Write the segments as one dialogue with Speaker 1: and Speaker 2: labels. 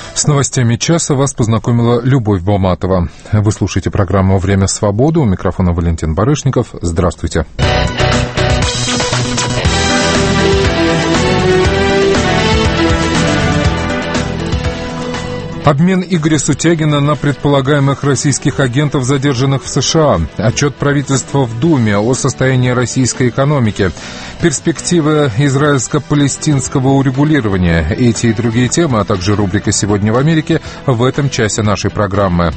Speaker 1: С новостями часа вас познакомила Любовь Баматова. Вы слушаете программу «Время свободы». У микрофона Валентин Барышников. Здравствуйте. Обмен Игоря Сутягина на предполагаемых российских агентов, задержанных в США. Отчет правительства в Думе о состоянии российской экономики. Перспективы израильско-палестинского урегулирования. Эти и другие темы, а также рубрика «Сегодня в Америке» в этом часе нашей программы.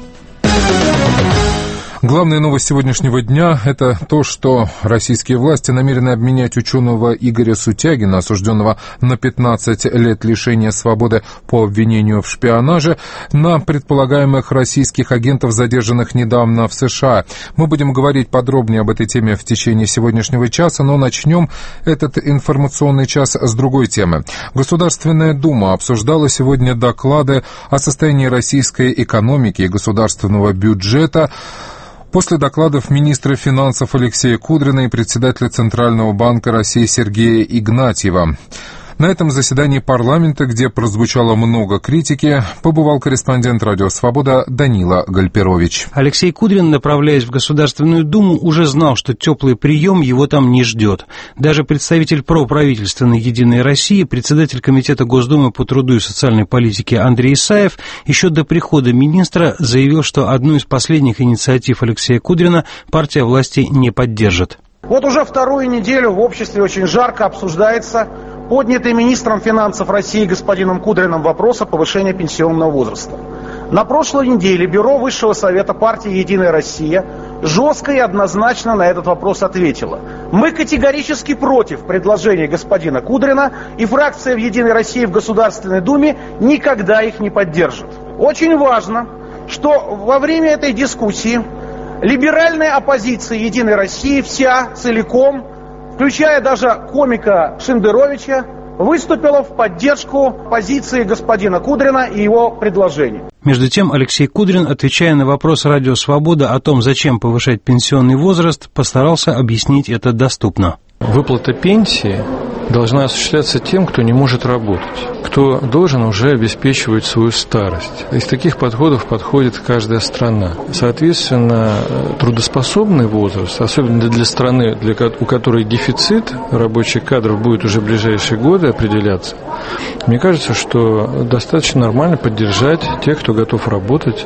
Speaker 1: Главная новость сегодняшнего дня – это то, что российские власти намерены обменять ученого Игоря Сутягина, осужденного на 15 лет лишения свободы по обвинению в шпионаже, на предполагаемых российских агентов, задержанных недавно в США. Мы будем говорить подробнее об этой теме в течение сегодняшнего часа, но начнем этот информационный час с другой темы. Государственная Дума обсуждала сегодня доклады о состоянии российской экономики и государственного бюджета после докладов министра финансов Алексея Кудрина и председателя Центрального банка России Сергея Игнатьева. На этом заседании парламента, где прозвучало много критики, побывал корреспондент «Радио Свобода» Данила Гальперович.
Speaker 2: Алексей Кудрин, направляясь в Государственную Думу, уже знал, что теплый прием его там не ждет. Даже представитель проправительственной «Единой России», председатель Комитета Госдумы по труду и социальной политике Андрей Исаев, еще до прихода министра заявил, что одну из последних инициатив Алексея Кудрина партия власти не поддержит.
Speaker 3: Вот уже вторую неделю в обществе очень жарко обсуждается поднятый министром финансов России господином Кудриным вопрос о повышении пенсионного возраста. На прошлой неделе Бюро Высшего Совета партии «Единая Россия» жестко и однозначно на этот вопрос ответило. Мы категорически против предложений господина Кудрина, и фракция в «Единой России» в Государственной Думе никогда их не поддержит. Очень важно, что во время этой дискуссии либеральная оппозиция «Единой России» вся целиком, включая даже комика Шендеровича, выступила в поддержку позиции господина Кудрина и его предложений.
Speaker 2: Между тем, Алексей Кудрин, отвечая на вопрос «Радио Свобода» о том, зачем повышать пенсионный возраст, постарался объяснить это доступно.
Speaker 4: Выплата пенсии должна осуществляться тем, кто не может работать, кто должен уже обеспечивать свою старость. Из таких подходов подходит каждая страна. Соответственно, трудоспособный возраст, особенно для страны, у которой дефицит рабочих кадров будет уже в ближайшие годы определяться, мне кажется, что достаточно нормально поддержать тех, кто готов работать,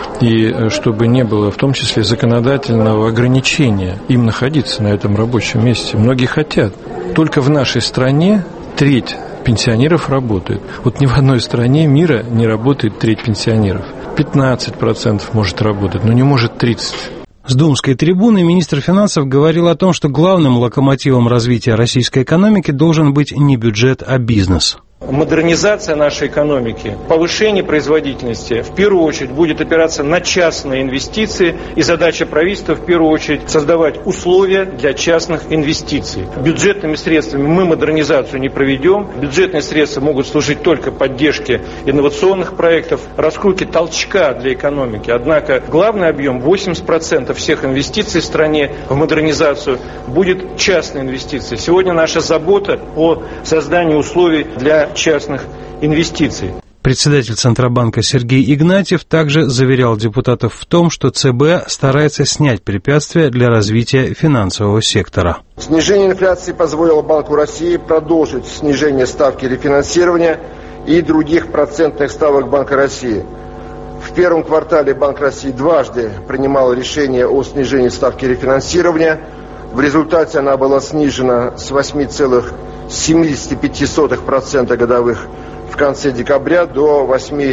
Speaker 4: и чтобы не было в том числе законодательного ограничения им находиться на этом рабочем месте. Многие хотят. Только в нашей стране треть пенсионеров работает. Вот ни в одной стране мира не работает треть пенсионеров. 15% может работать, но не может 30%.
Speaker 2: С думской трибуны министр финансов говорил о том, что главным локомотивом развития российской экономики должен быть не бюджет, а бизнес.
Speaker 5: Модернизация нашей экономики, повышение производительности в первую очередь будет опираться на частные инвестиции, и задача правительства в первую очередь создавать условия для частных инвестиций. Бюджетными средствами мы модернизацию не проведем, бюджетные средства могут служить только поддержке инновационных проектов, раскрутке толчка для экономики. Однако главный объем, 80% всех инвестиций в стране в модернизацию, будет частные инвестиции. Сегодня наша забота о создании условий для частных инвестиций.
Speaker 2: Председатель Центробанка Сергей Игнатьев также заверял депутатов в том, что ЦБ старается снять препятствия для развития финансового сектора.
Speaker 6: Снижение инфляции позволило Банку России продолжить снижение ставки рефинансирования и других процентных ставок Банка России. В первом квартале Банк России дважды принимал решение о снижении ставки рефинансирования. В результате она была снижена с 8,75% годовых в конце декабря до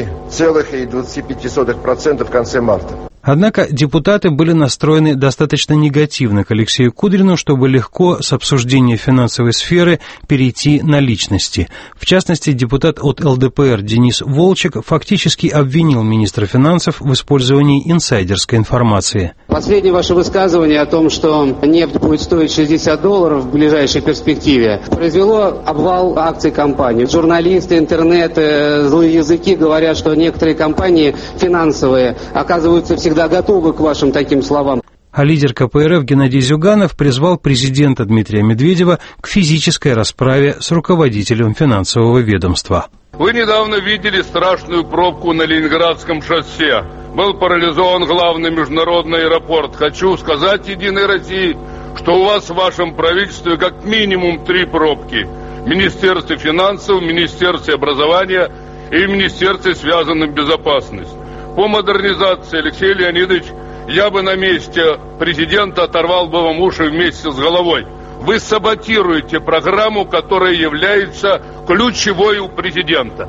Speaker 6: 8,25% в конце марта.
Speaker 2: Однако депутаты были настроены достаточно негативно к Алексею Кудрину, чтобы легко с обсуждения финансовой сферы перейти на личности. В частности, депутат от ЛДПР Денис Волчек фактически обвинил министра финансов в использовании инсайдерской информации.
Speaker 7: Последнее ваше высказывание о том, что нефть будет стоить $60 в ближайшей перспективе, произвело обвал акций компании. Журналисты, интернет, злые языки говорят, что некоторые компании финансовые оказываются всегда готовы к вашим таким словам.
Speaker 2: А лидер КПРФ Геннадий Зюганов призвал президента Дмитрия Медведева к физической расправе с руководителем финансового ведомства.
Speaker 8: Вы недавно видели страшную пробку на Ленинградском шоссе. Был парализован главный международный аэропорт. Хочу сказать «Единой России», что у вас в вашем правительстве как минимум 3 пробки. В Министерстве финансов, в Министерстве образования и в Министерстве, связанном с безопасностью. По модернизации, Алексей Леонидович, я бы на месте президента оторвал бы вам уши вместе с головой. Вы саботируете программу, которая является ключевой у президента.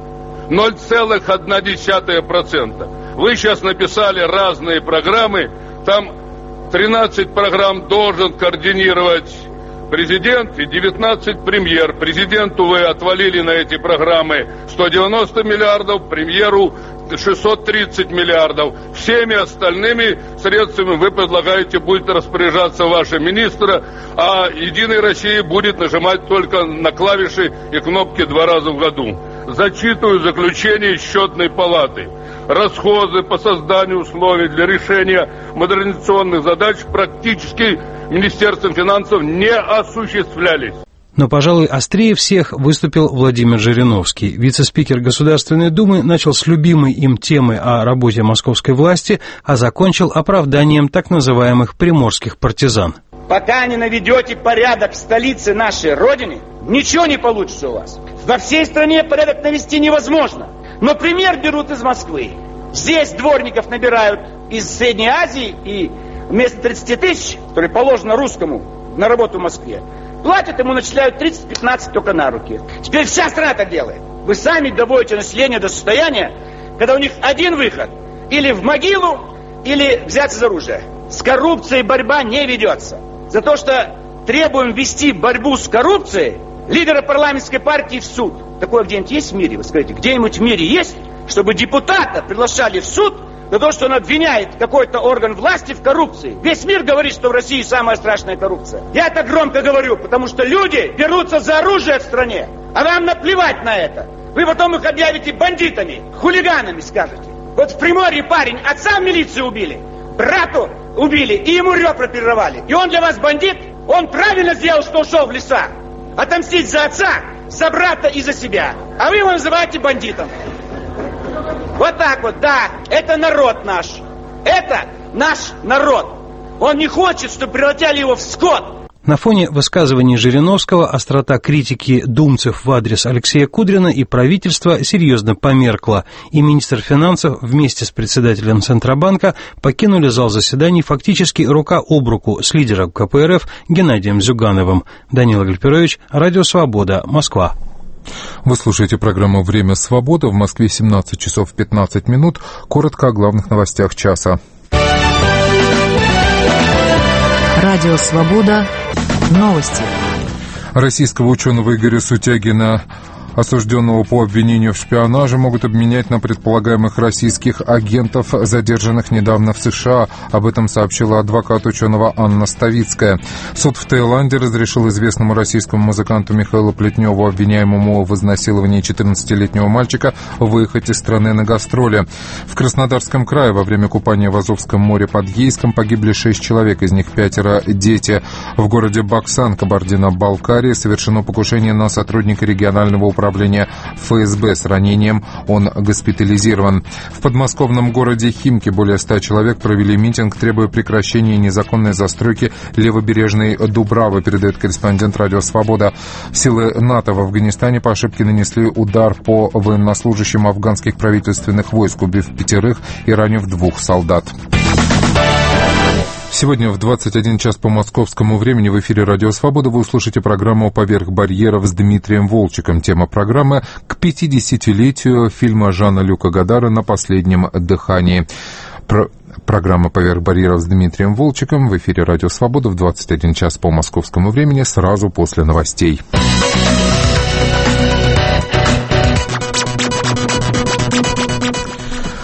Speaker 8: 0,1%. Вы сейчас написали разные программы, там 13 программ должен координировать президент и 19 премьер. Президенту вы отвалили на эти программы 190 миллиардов, премьеру 630 миллиардов. Всеми остальными средствами вы предлагаете, будет распоряжаться ваши министры, а «Единая Россия» будет нажимать только на клавиши и кнопки 2 раза в году. Зачитываю заключение Счетной палаты. Расходы по созданию условий для решения модернизационных задач практически Министерством финансов не осуществлялись.
Speaker 2: Но, пожалуй, острее всех выступил Владимир Жириновский. Вице-спикер Государственной Думы начал с любимой им темы о работе московской власти, а закончил оправданием так называемых приморских партизан.
Speaker 9: Пока не наведете порядок в столице нашей Родины, ничего не получится у вас. Во всей стране порядок навести невозможно. Но пример берут из Москвы. Здесь дворников набирают из Средней Азии, и вместо 30 тысяч, которые положено русскому на работу в Москве, платят ему, начисляют 30-15 только на руки. Теперь вся страна так делает. Вы сами доводите население до состояния, когда у них один выход. Или в могилу, или взяться за оружие. С коррупцией борьба не ведется. За то, что требуем вести борьбу с коррупцией, лидера парламентской партии в суд. Такое где-нибудь есть в мире? Вы скажите, где-нибудь в мире есть, чтобы депутата приглашали в суд за то, что он обвиняет какой-то орган власти в коррупции? Весь мир говорит, что в России самая страшная коррупция. Я это громко говорю, потому что люди берутся за оружие в стране, а вам наплевать на это. Вы потом их объявите бандитами, хулиганами скажете. Вот в Приморье парень отца в милиции убили, брату убили и ему ребра перервали. И он для вас бандит? Он правильно сделал, что ушел в леса. Отомстить за отца, за брата и за себя. А вы его называете бандитом. Вот так вот, да, это народ наш. Это наш народ. Он не хочет, чтобы превратили его в скот.
Speaker 2: На фоне высказываний Жириновского острота критики думцев в адрес Алексея Кудрина и правительства серьезно померкла, и министр финансов вместе с председателем Центробанка покинули зал заседаний фактически рука об руку с лидером КПРФ Геннадием Зюгановым. Данила Гальперович, Радио Свобода, Москва.
Speaker 1: Вы слушаете программу «Время свободы». В Москве 17 часов 15 минут. Коротко о главных новостях часа.
Speaker 10: Радио «Свобода». Новости.
Speaker 1: Российского ученого Игоря Сутягина, осужденного по обвинению в шпионаже, могут обменять на предполагаемых российских агентов, задержанных недавно в США. Об этом сообщила адвокат ученого Анна Ставицкая. Суд в Таиланде разрешил известному российскому музыканту Михаилу Плетневу, обвиняемому в изнасиловании 14-летнего мальчика, выехать из страны на гастроли. В Краснодарском крае во время купания в Азовском море под Ейском погибли 6 человек, из них 5 дети. В городе Баксан, Кабардино-Балкария, совершено покушение на сотрудника регионального управления ФСБ с ранением. Он госпитализирован. В подмосковном городе Химки более 100 человек провели митинг, требуя прекращения незаконной застройки левобережной Дубравы, передает корреспондент Радио Свобода. Силы НАТО в Афганистане по ошибке нанесли удар по военнослужащим афганских правительственных войск, убив 5 и ранив 2 солдат. Сегодня в 21 час по московскому времени в эфире «Радио Свобода» вы услышите программу «Поверх барьеров» с Дмитрием Волчиком. Тема программы к 50-летию фильма Жана-Люка Годара «На последнем дыхании». Программа «Поверх барьеров» с Дмитрием Волчиком в эфире «Радио Свобода» в 21 час по московскому времени сразу после новостей.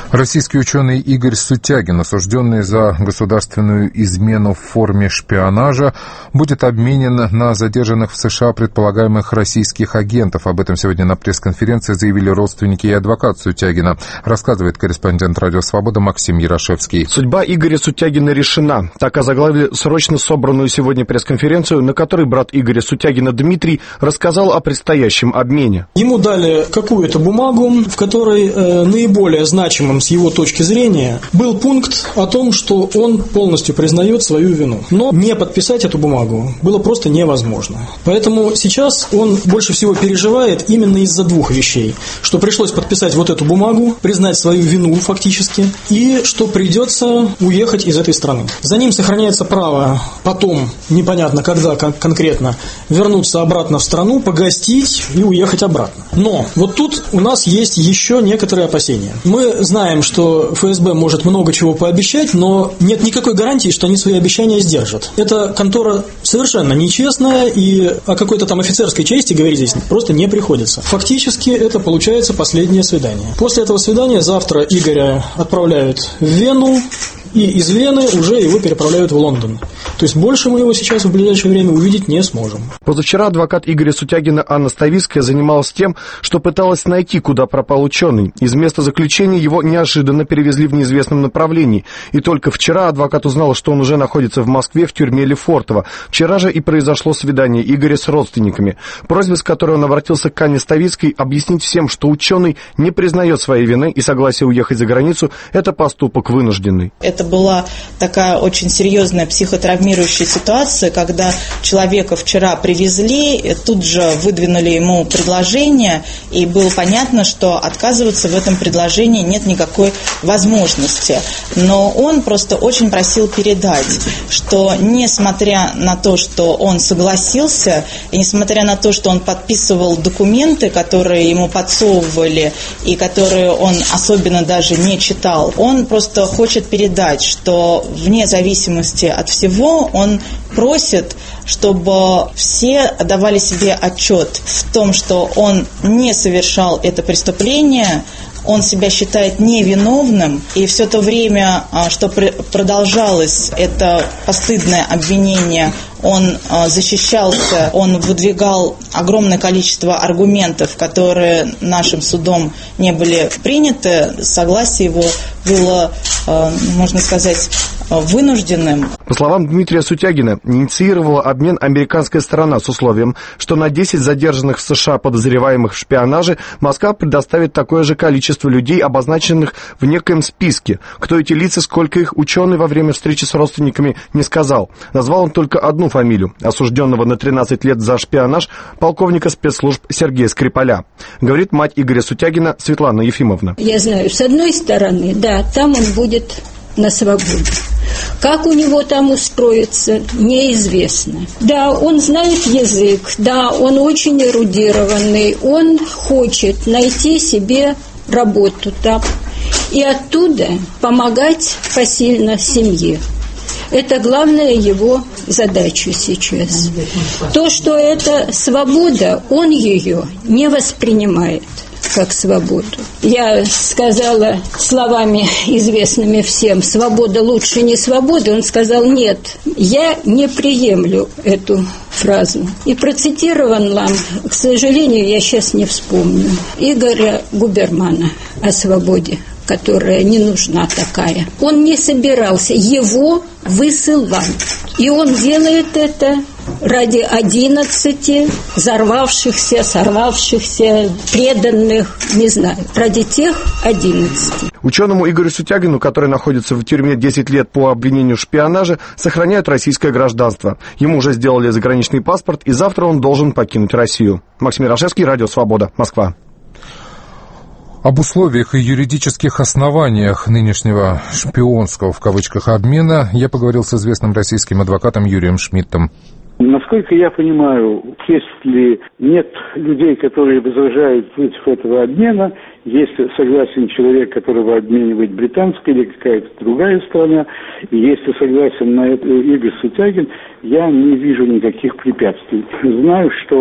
Speaker 1: Российский ученый Игорь Сутягин, осужденный за государственную измену в форме шпионажа, будет обменен на задержанных в США предполагаемых российских агентов. Об этом сегодня на пресс-конференции заявили родственники и адвокат Сутягина. Рассказывает корреспондент «Радио Свобода» Максим Ярошевский.
Speaker 11: Судьба Игоря Сутягина решена. Так озаглавили срочно собранную сегодня пресс-конференцию, на которой брат Игоря Сутягина Дмитрий рассказал о предстоящем обмене.
Speaker 12: Ему дали какую-то бумагу, в которой наиболее значимым с его точки зрения был пункт о том, что он полностью признает свою вину. Но не подписать эту бумагу было просто невозможно. Поэтому сейчас он больше всего переживает именно из-за двух вещей. Что пришлось подписать вот эту бумагу, признать свою вину фактически, и что придется уехать из этой страны. За ним сохраняется право потом, непонятно когда конкретно, вернуться обратно в страну, погостить и уехать обратно. Но вот тут у нас есть еще некоторые опасения. Мы знаем, что ФСБ может много чего пообещать, но нет никакой гарантии, что они свои обещания сдержат. Эта контора совершенно нечестная, и о какой-то там офицерской чести говорить здесь просто не приходится. Фактически это получается последнее свидание. После этого свидания завтра Игоря отправляют в Вену, и из Вены уже его переправляют в Лондон. То есть больше мы его сейчас в ближайшее время увидеть не сможем.
Speaker 11: Позавчера адвокат Игоря Сутягина Анна Ставицкая занималась тем, что пыталась найти, куда пропал ученый. Из места заключения его неожиданно перевезли в неизвестном направлении. И только вчера адвокат узнала, что он уже находится в Москве в тюрьме Лефортово. Вчера же и произошло свидание Игоря с родственниками. Просьба, с которой он обратился к Анне Ставицкой, объяснить всем, что ученый не признает своей вины и согласие уехать за границу – это поступок вынужденный.
Speaker 13: Это была такая очень серьезная психотравмирующая ситуация, когда человека вчера привезли, тут же выдвинули ему предложение, и было понятно, что отказываться в этом предложении нет никакой возможности. Но он просто очень просил передать, что несмотря на то, что он согласился, и несмотря на то, что он подписывал документы, которые ему подсовывали, и которые он особенно даже не читал, он просто хочет передать, что вне зависимости от всего он просит, чтобы все давали себе отчет в том, что он не совершал это преступление, он себя считает невиновным, и все то время, что продолжалось это постыдное обвинение, он защищался, он выдвигал огромное количество аргументов, которые нашим судом не были приняты. Согласие его было, можно сказать, вынужденным.
Speaker 11: По словам Дмитрия Сутягина, инициировала обмен американская сторона с условием, что на 10 задержанных в США подозреваемых в шпионаже Москва предоставит такое же количество людей, обозначенных в некоем списке. Кто эти лица, сколько их, ученый во время встречи с родственниками не сказал. Назвал он только одну фамилию, осужденного на 13 лет за шпионаж полковника спецслужб Сергея Скрипаля. Говорит мать Игоря Сутягина Светлана Ефимовна.
Speaker 14: Я знаю, с одной стороны, да, там он будет на свободе. Как у него там устроиться, неизвестно. Да, он знает язык, да, он очень эрудированный, он хочет найти себе работу там и оттуда помогать посильно семье. Это главная его задача сейчас. То, что это свобода, он ее не воспринимает как свободу. Я сказала словами, известными всем, свобода лучше не свободы. Он сказал, нет, я не приемлю эту фразу. И процитирован вам, к сожалению, я сейчас не вспомню, Игоря Губермана о свободе, которая не нужна такая. Он не собирался, его высылать. И он делает это ради 11 взорвавшихся, сорвавшихся, преданных, не знаю, ради тех 11.
Speaker 11: Ученому Игорю Сутягину, который находится в тюрьме 10 лет по обвинению в шпионаже, сохраняют российское гражданство. Ему уже сделали заграничный паспорт, и завтра он должен покинуть Россию. Максим Ярошевский, Радио Свобода, Москва.
Speaker 1: Об условиях и юридических основаниях нынешнего «шпионского» в кавычках обмена я поговорил с известным российским адвокатом Юрием Шмидтом.
Speaker 15: Насколько я понимаю, если нет людей, которые возражают против этого обмена, если согласен человек, которого обменивает британская или какая-то другая страна, и если согласен на это Игорь Сутягин, я не вижу никаких препятствий. Знаю, что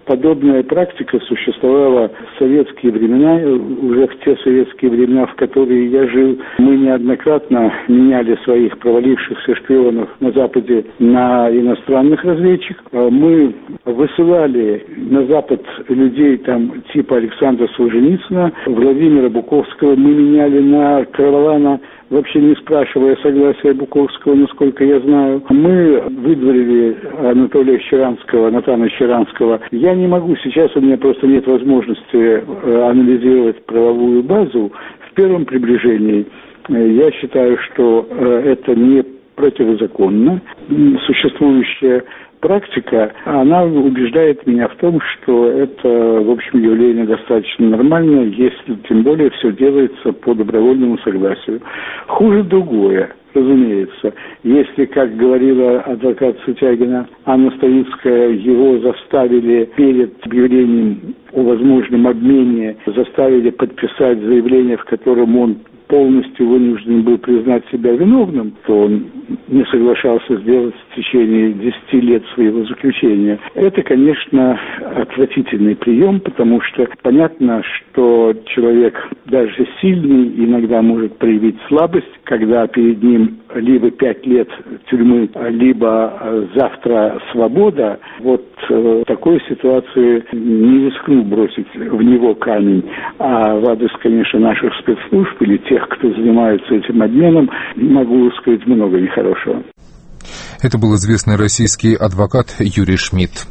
Speaker 15: Подобная практика существовала в советские времена, уже в те советские времена, в которые я жил. Мы неоднократно меняли своих провалившихся шпионов на Западе на иностранных разведчиков. Мы высылали на Запад людей там типа Александра Солженицына, Владимира Буковского мы меняли на Корлана, вообще не спрашивая согласия Буковского, насколько я знаю. Мы выдворили Анатолия Щеранского, Натана Щеранского. Я не могу сейчас, у меня просто нет возможности анализировать правовую базу. В первом приближении я считаю, что это не противозаконно. Существующая практика, она убеждает меня в том, что это, в общем, явление достаточно нормальное, если тем более все делается по добровольному согласию. Хуже другое, разумеется. Если, как говорила адвокат Сутягина Анна Ставицкая, его заставили перед объявлением о возможном обмене, заставили подписать заявление, в котором он полностью вынужден был признать себя виновным, то он не соглашался сделать в течение 10 лет своего заключения. Это, конечно, отвратительный прием, потому что понятно, что человек даже сильный иногда может проявить слабость, когда перед ним либо 5 лет тюрьмы, либо завтра свобода. Вот в такой ситуации не рискну бросить в него камень. А в адрес, конечно, наших спецслужб или тех, кто занимается этим обменом, могу сказать много нехорошего.
Speaker 1: Это был известный российский адвокат Юрий Шмидт.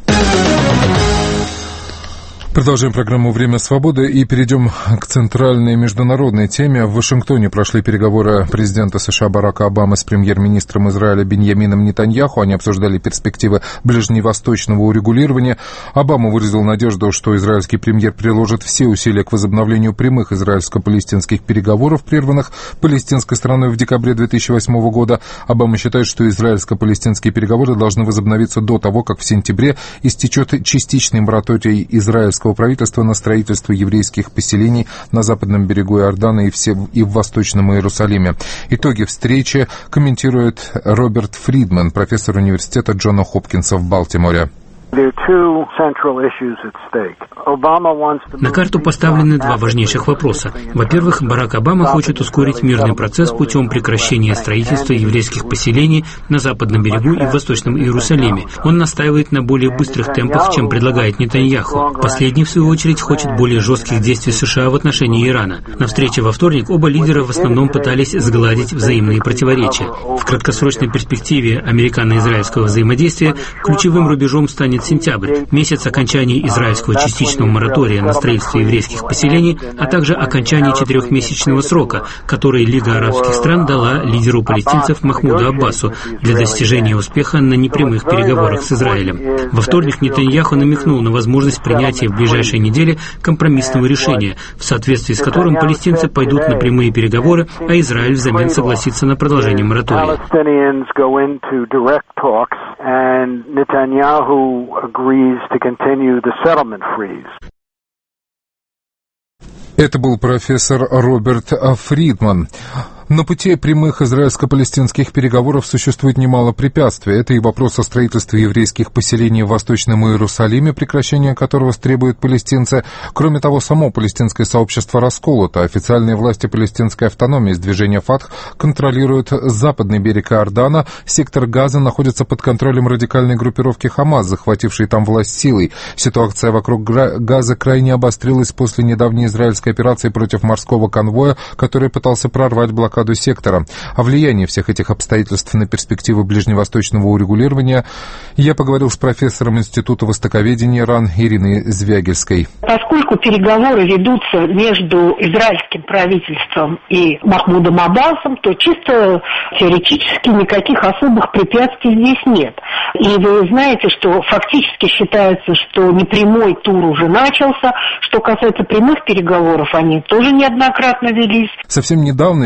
Speaker 1: Продолжаем программу «Время свободы» и перейдем к центральной международной теме. В Вашингтоне прошли переговоры президента США Барака Обамы с премьер-министром Израиля Биньямином Нетаньяху. Они обсуждали перспективы ближневосточного урегулирования. Обама выразил надежду, что израильский премьер приложит все усилия к возобновлению прямых израильско-палестинских переговоров, прерванных палестинской стороной в декабре 2008 года. Обама считает, что израильско-палестинские переговоры должны возобновиться до того, как в сентябре истечет частичный мораторий израильского правительства на строительство еврейских поселений на западном берегу Иордана и в Восточном Иерусалиме. Итоги встречи комментирует Роберт Фридман, профессор университета Джона Хопкинса в Балтиморе.
Speaker 16: На карту поставлены два важнейших вопроса. Во-первых, Барак Обама хочет ускорить мирный процесс путем прекращения строительства еврейских поселений на западном берегу и в Восточном Иерусалиме. Он настаивает на более быстрых темпах, чем предлагает Нетаньяху. Последний, в свою очередь, хочет более жестких действий США в отношении Ирана. На встрече во вторник оба лидера в основном пытались сгладить взаимные противоречия. В краткосрочной перспективе американо-израильского взаимодействия ключевым рубежом станет сентябрь, месяц окончания израильского частичного моратория на строительство еврейских поселений, а также окончание 4-месячного срока, который Лига арабских стран дала лидеру палестинцев Махмуду Аббасу для достижения успеха на непрямых переговорах с Израилем. Во вторник Нетаньяху намекнул на возможность принятия в ближайшие недели компромиссного решения, в соответствии с которым палестинцы пойдут на прямые переговоры, а Израиль взамен согласится на продолжение моратория.
Speaker 1: Это был профессор Роберт Фридман. На пути прямых израильско-палестинских переговоров существует немало препятствий. Это и вопрос о строительстве еврейских поселений в Восточном Иерусалиме, прекращение которого требуют палестинцы. Кроме того, само палестинское сообщество расколото. Официальные власти палестинской автономии из движения ФАТХ контролируют западный берег Иордана. Сектор Газа находится под контролем радикальной группировки Хамас, захватившей там власть силой. Ситуация вокруг Газа крайне обострилась после недавней израильской операции против морского конвоя, который пытался прорвать блокаду сектора. О влиянии всех этих обстоятельств на перспективы ближневосточного урегулирования я поговорил с профессором Института востоковедения РАН Ириной Звягельской.
Speaker 17: Поскольку переговоры ведутся между израильским правительством и Махмудом Аббасом, то чисто теоретически никаких особых препятствий здесь нет. И вы знаете, что фактически считается, что непрямой тур уже начался. Что касается прямых переговоров, они тоже неоднократно велись.
Speaker 1: Совсем недавно считалось,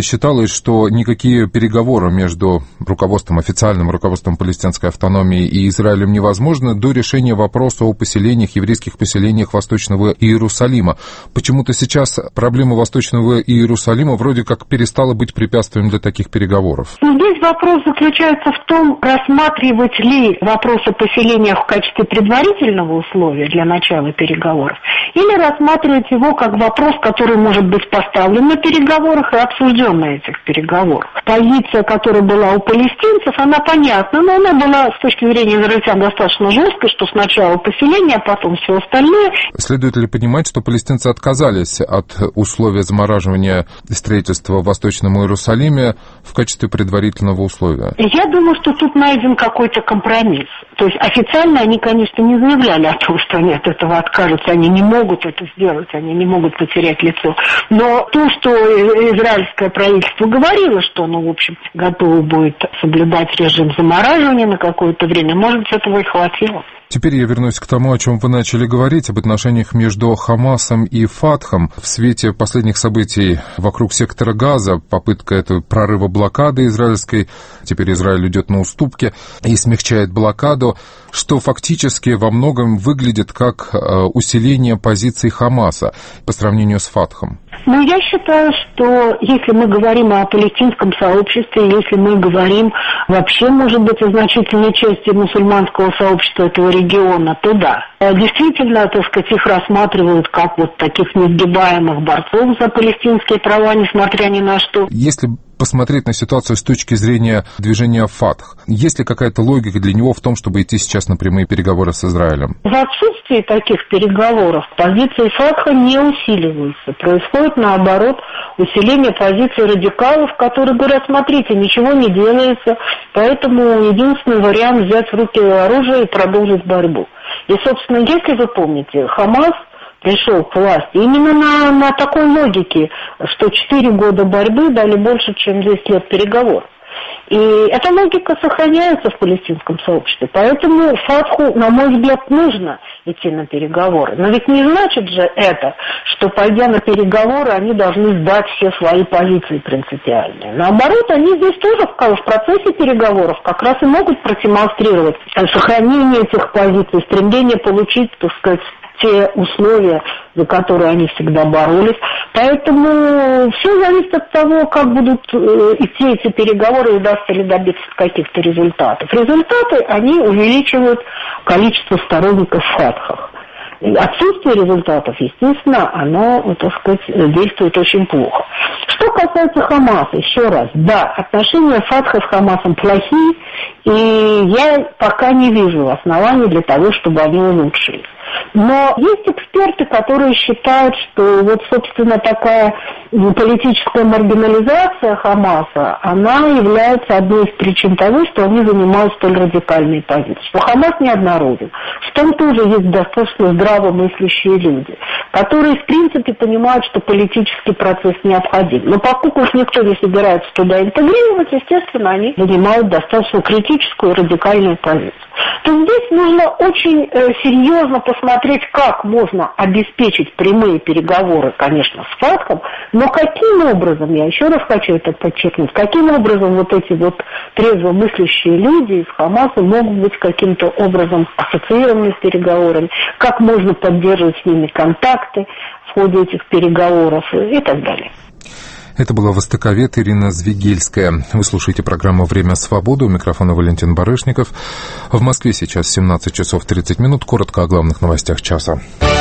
Speaker 1: говорилось, что никакие переговоры между официальным руководством палестинской автономии и Израилем невозможны до решения вопроса о еврейских поселениях Восточного Иерусалима. Почему-то сейчас проблема Восточного Иерусалима вроде как перестала быть препятствием для таких переговоров.
Speaker 17: Здесь вопрос заключается в том, рассматривать ли вопрос о поселениях в качестве предварительного условия для начала переговоров, или рассматривать его как вопрос, который может быть поставлен на переговорах и обсужден на этих переговорах. Позиция, которая была у палестинцев, она понятна, но она была с точки зрения израильтян достаточно жесткой, что сначала поселение, а потом все остальное.
Speaker 1: Следует ли понимать, что палестинцы отказались от условия замораживания строительства в Восточном Иерусалиме в качестве предварительного условия?
Speaker 17: Я думаю, что тут найден какой-то компромисс. То есть официально они, конечно, не заявляли о том, что они от этого откажутся, они не могут это сделать, они не могут потерять лицо. Но то, что израильское правительство говорило, что оно, в общем, готово будет соблюдать режим замораживания на какое-то время, может быть, этого и хватило.
Speaker 1: Теперь я вернусь к тому, о чем вы начали говорить, об отношениях между Хамасом и Фатхом. В свете последних событий вокруг сектора Газа, попытка этого прорыва блокады израильской, теперь Израиль идет на уступки и смягчает блокаду, что фактически во многом выглядит как усиление позиций Хамаса по сравнению с Фатхом.
Speaker 17: Ну, я считаю, что если мы говорим о палестинском сообществе, если мы говорим вообще, может быть, о значительной части мусульманского сообщества этого региона, то да. Действительно, так сказать, их рассматривают как вот таких несгибаемых борцов за палестинские права, несмотря ни на что.
Speaker 1: Если посмотреть на ситуацию с точки зрения движения Фатх, есть ли какая-то логика для него в том, чтобы идти сейчас на прямые переговоры с Израилем?
Speaker 17: В отсутствии таких переговоров позиции Фатха не усиливаются. Происходит, наоборот, усиление позиций радикалов, которые говорят: смотрите, ничего не делается, поэтому единственный вариант взять в руки оружие и продолжить борьбу. И, собственно, если вы помните, Хамас пришел к власти именно на такой логике, что 4 года борьбы дали больше, чем 10 лет переговоров. И эта логика сохраняется в палестинском сообществе. Поэтому Фатху, на мой взгляд, нужно идти на переговоры. Но ведь не значит же это, что, пойдя на переговоры, они должны сдать все свои позиции принципиальные. Наоборот, они здесь тоже в процессе переговоров как раз и могут продемонстрировать сохранение этих позиций, стремление получить, так сказать, те условия, за которые они всегда боролись. Поэтому все зависит от того, как будут идти эти переговоры и удастся ли добиться каких-то результатов. Результаты, они увеличивают количество сторонников в Фатхах. Отсутствие результатов, естественно, оно, так сказать, действует очень плохо. Что касается Хамаса, еще раз, да, отношения Фатха с Хамасом плохие, и я пока не вижу оснований для того, чтобы они улучшились. Но есть эксперты, которые считают, что вот, собственно, такая политическая маргинализация Хамаса, она является одной из причин того, что они занимают столь радикальные позиции. Что Хамас неоднороден. В том тоже есть достаточно здравомыслящие люди, которые, в принципе, понимают, что политический процесс необходим. Но поскольку их никто не собирается туда интегрировать, естественно, они занимают достаточно критическую и радикальную позицию. То здесь нужно очень серьезно посмотреть, как можно обеспечить прямые переговоры, конечно, с Фатхом, но каким образом, я еще раз хочу это подчеркнуть, каким образом вот эти вот трезвомыслящие люди из Хамаса могут быть каким-то образом ассоциированы с переговорами, как можно поддерживать с ними контакты в ходе этих переговоров и так далее.
Speaker 1: Это была востоковед Ирина Звигельская. Вы слушаете программу «Время свободы». У микрофона Валентин Барышников. В Москве сейчас 17 часов 30 минут. Коротко о главных новостях часа.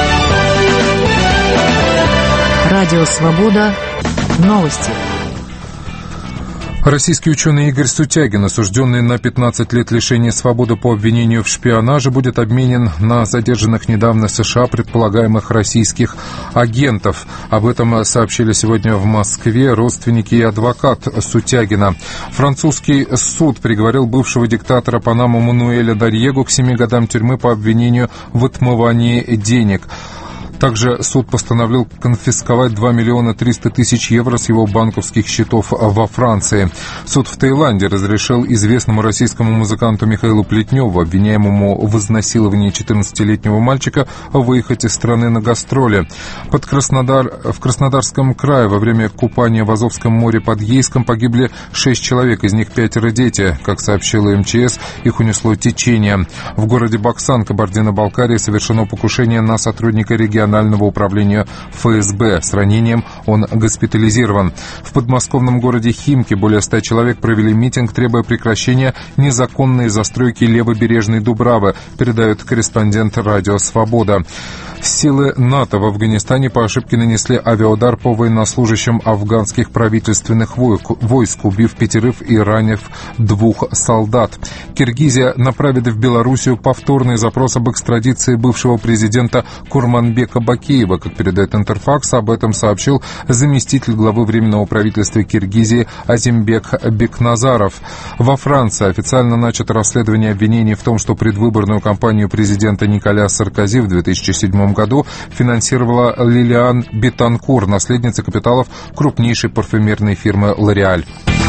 Speaker 10: Радио «Свобода». Новости.
Speaker 1: Российский ученый Игорь Сутягин, осужденный на 15 лет лишения свободы по обвинению в шпионаже, будет обменен на задержанных недавно США предполагаемых российских агентов. Об этом сообщили сегодня в Москве родственники и адвокат Сутягина. Французский суд приговорил бывшего диктатора Панамы Мануэля Дарьегу к 7 годам тюрьмы по обвинению в отмывании денег. Также суд постановил конфисковать 2 миллиона 300 тысяч евро с его банковских счетов во Франции. Суд в Таиланде разрешил известному российскому музыканту Михаилу Плетневу, обвиняемому в изнасиловании 14-летнего мальчика, выехать из страны на гастроли. В Краснодарском крае во время купания в Азовском море под Ейском погибли 6 человек, из них 5 дети. Как сообщила МЧС, их унесло течение. В городе Баксан, Кабардино-Балкарии, совершено покушение на сотрудника регионального управления ФСБ. С ранением он госпитализирован. В подмосковном городе Химки более 100 человек провели митинг, требуя прекращения незаконной застройки левобережной Дубравы, передает корреспондент «Радио Свобода». Силы НАТО в Афганистане по ошибке нанесли авиаудар по военнослужащим афганских правительственных войск, убив 5 и ранив 2 солдат. Киргизия направит в Белоруссию повторный запрос об экстрадиции бывшего президента Курманбека Бакиева. Как передает Интерфакс, об этом сообщил заместитель главы Временного правительства Киргизии Азимбек Бекназаров. Во Франции официально начато расследование обвинений в том, что предвыборную кампанию президента Николя Саркози в 2007 году финансировала Лилиан Бетанкур, наследница капиталов крупнейшей парфюмерной фирмы «Лореаль».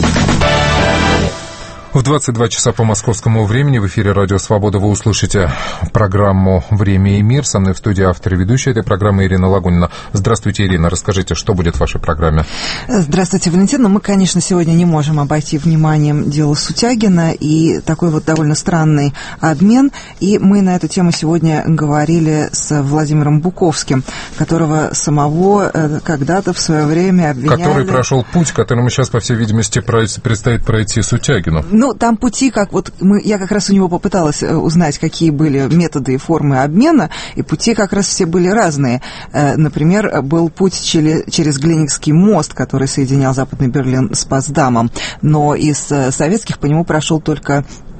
Speaker 1: В 22 часа по московскому времени в эфире «Радио Свобода» вы услышите программу «Время и мир». Со мной в студии автор и ведущая этой программы Ирина Лагунина. Здравствуйте, Ирина. Расскажите, что будет в вашей программе?
Speaker 18: Здравствуйте, Валентин. Мы, конечно, сегодня не можем обойти вниманием дело Сутягина и такой вот довольно странный обмен. И мы на эту тему сегодня говорили с Владимиром Буковским, которого самого когда-то в свое время обвиняли...
Speaker 1: Который прошел путь, которому сейчас, по всей видимости, предстоит пройти Сутягину.
Speaker 18: Ну, там пути, как вот я как раз у него попыталась узнать, какие были методы и формы обмена, и пути как раз все были разные. Например, был путь через Глиникский мост, который соединял Западный Берлин с Потсдамом, но из советских по нему прошел только...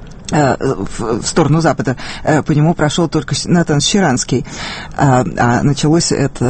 Speaker 18: в сторону Запада, по нему прошел только Натан Щеранский. Началась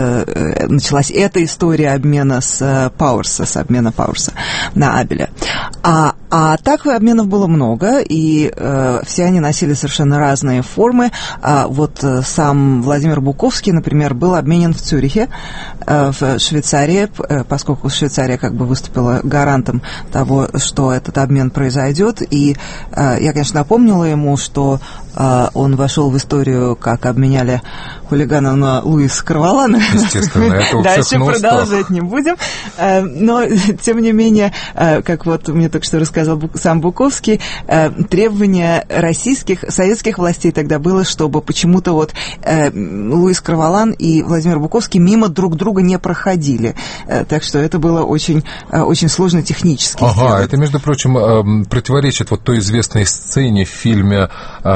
Speaker 18: эта история обмена с обмена Пауэрса на Абеля. А так обменов было много, и все они носили совершенно разные формы. Вот сам Владимир Буковский, например, был обменен в Цюрихе, в Швейцарии, поскольку Швейцария как бы выступила гарантом того, что этот обмен произойдет. И я, конечно, напомнила ему, что он вошел в историю, как обменяли хулигана на Луиса Карвалана.
Speaker 1: Естественно, это у всех
Speaker 18: дальше продолжать не будем. Но, тем не менее, как вот мне только что рассказал сам Буковский, требование советских властей тогда было, чтобы почему-то вот Луис Карвалан и Владимир Буковский мимо друг друга не проходили. Так что это было очень, очень сложно технически сделать.
Speaker 1: Это, между прочим, противоречит вот той известной сцене в фильме,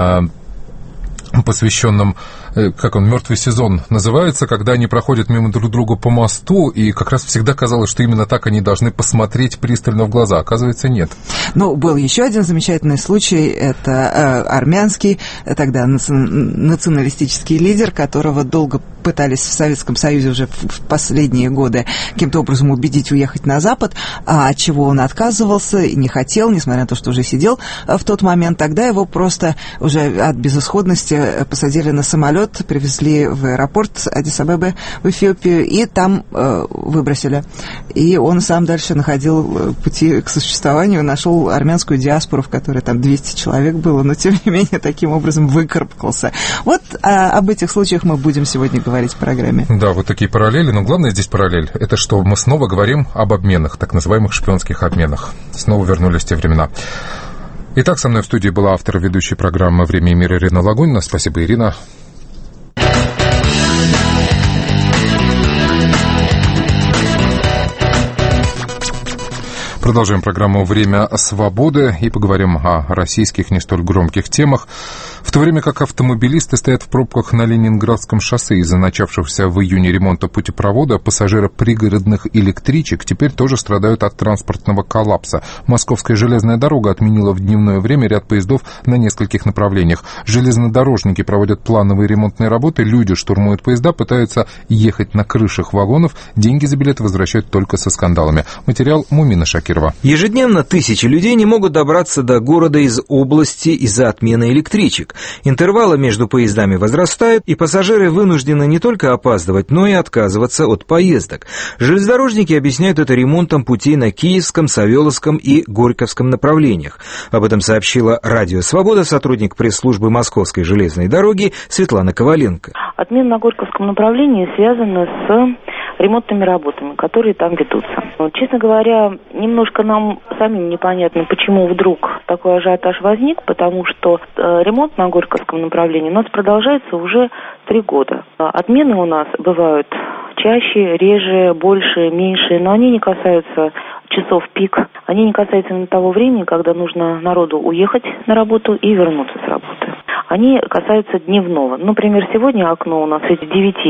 Speaker 1: посвященном, как он, «Мертвый сезон» называется, когда они проходят мимо друг друга по мосту, и как раз всегда казалось, что именно так они должны посмотреть пристально в глаза. Оказывается, нет.
Speaker 18: Ну, был еще один замечательный случай, это армянский, тогда националистический лидер, которого долго пытались в Советском Союзе уже в последние годы каким-то образом убедить уехать на Запад, от чего он отказывался и не хотел, несмотря на то, что уже сидел в тот момент. Тогда его просто уже от безысходности посадили на самолет, привезли в аэропорт Аддис-Абебы в Эфиопию и там выбросили. И он сам дальше находил пути к существованию, нашел армянскую диаспору, в которой там 200 человек было, но тем не менее таким образом выкарабкался. Вот об этих случаях мы будем сегодня говорить в программе.
Speaker 1: Да, вот такие параллели, но главное здесь параллель, это что мы снова говорим об обменах, так называемых шпионских обменах. Снова вернулись те времена. Итак, со мной в студии была автор и ведущая программы «Время и мир» Ирина Лагунина. Спасибо, Ирина. Продолжаем программу «Время свободы» и поговорим о российских не столь громких темах. В то время как автомобилисты стоят в пробках на Ленинградском шоссе из-за начавшегося в июне ремонта путепровода, пассажиры пригородных электричек теперь тоже страдают от транспортного коллапса. Московская железная дорога отменила в дневное время ряд поездов на нескольких направлениях. Железнодорожники проводят плановые ремонтные работы, люди штурмуют поезда, пытаются ехать на крышах вагонов, деньги за билеты возвращают только со скандалами. Материал Мумина Шакирова.
Speaker 19: Ежедневно тысячи людей не могут добраться до города из области из-за отмены электричек. Интервалы между поездами возрастают, и пассажиры вынуждены не только опаздывать, но и отказываться от поездок. Железнодорожники объясняют это ремонтом путей на Киевском, Савеловском и Горьковском направлениях. Об этом сообщила Радио Свобода сотрудник пресс-службы Московской железной дороги Светлана Коваленко.
Speaker 20: Отмена на Горьковском направлении связана с ремонтными работами, которые там ведутся. Честно говоря, немножко нам самим непонятно, почему вдруг такой ажиотаж возник, потому что ремонт на Горьковском направлении у нас продолжается уже 3 года. Отмены у нас бывают чаще, реже, больше, меньше, но они не касаются часов пик, они не касаются именно того времени, когда нужно народу уехать на работу и вернуться с работы. Они касаются дневного. Например, сегодня окно у нас с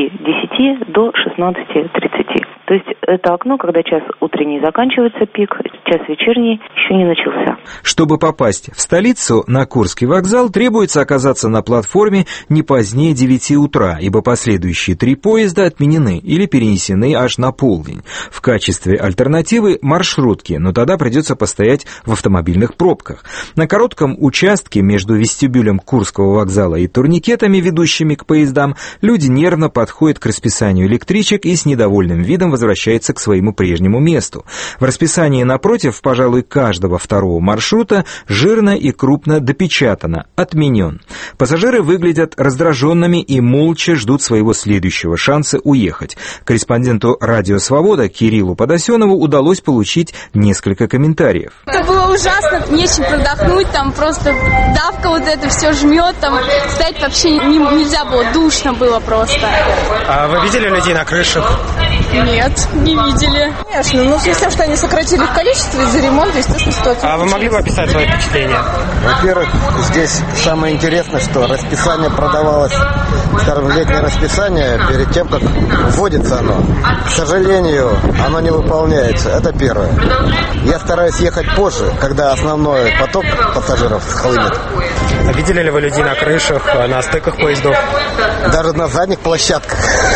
Speaker 20: 9:10 до 16:30. То есть это окно, когда час утренний заканчивается пик, час вечерний еще не начался.
Speaker 19: Чтобы попасть в столицу, на Курский вокзал, требуется оказаться на платформе не позднее 9 утра, ибо последующие 3 поезда отменены или перенесены аж на полдень. В качестве альтернативы маршрутки, но тогда придется постоять в автомобильных пробках. На коротком участке между вестибюлем Курского вокзала и турникетами, ведущими к поездам, люди нервно подходят к расписанию электричек и с недовольным видом возвращается к своему прежнему месту. В расписании напротив, пожалуй, каждого второго маршрута жирно и крупно допечатано «Отменен». Пассажиры выглядят раздраженными и молча ждут своего следующего шанса уехать. Корреспонденту «Радио Свобода» Кириллу Подосенову удалось получить несколько комментариев.
Speaker 21: Это было ужасно, нечем продохнуть, там просто давка вот это все жмет, там стоять вообще нельзя было, душно было просто.
Speaker 22: А вы видели людей на крышах?
Speaker 21: Нет, не видели.
Speaker 23: Конечно, но в связи с тем, что они сократили в количестве из-за ремонта, естественно, ситуация.
Speaker 22: А вы могли бы описать свои впечатления?
Speaker 24: Во-первых, здесь самое интересное, что расписание продавалось, скажем, летнее расписание перед тем, как вводится оно. К сожалению, оно не выполняется. Это первое. Я стараюсь ехать позже, когда основной поток пассажиров схлынет.
Speaker 22: А видели ли вы людей на крышах, на стыках поездов?
Speaker 24: Даже на задних площадках.